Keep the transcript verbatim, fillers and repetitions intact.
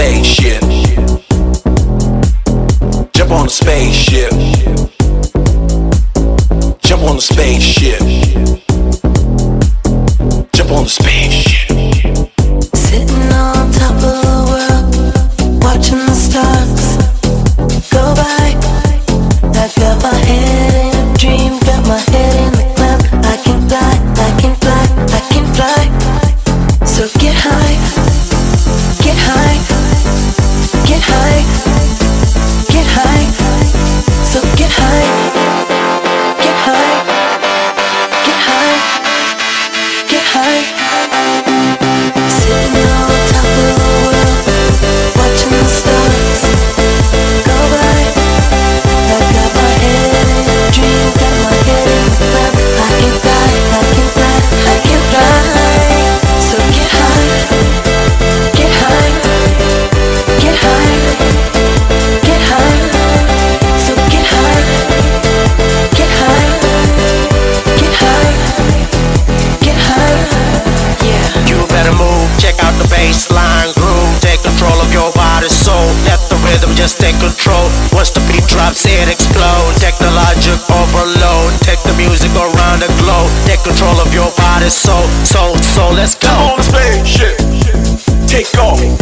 spaceship. Jump on the spaceship. Jump on the spaceship. Jump on the spaceship. Sitting on top of the world, watching the stars go by. I've got my head in a dream, got my head in the clouds. I can fly, I can fly, I can fly. So get high, get high, get high, get high. So get high, get high, get high, get high. Sitting on top of the world, watching the stars go by. I've got my head in a dream, got my head in the clouds. I can fly, I can fly, I can fly. So get high, get high, get high, get high. So get high, get high, get high, get high. Yeah. You better move, check out the baseline groove. Take control of your body, soul. Let the rhythm just take control. Once the beat drops, it explodes. Technologic overload. Take the music around the globe. Take control of your body, soul, soul, soul. Let's go. Jump on the spaceship. Take off.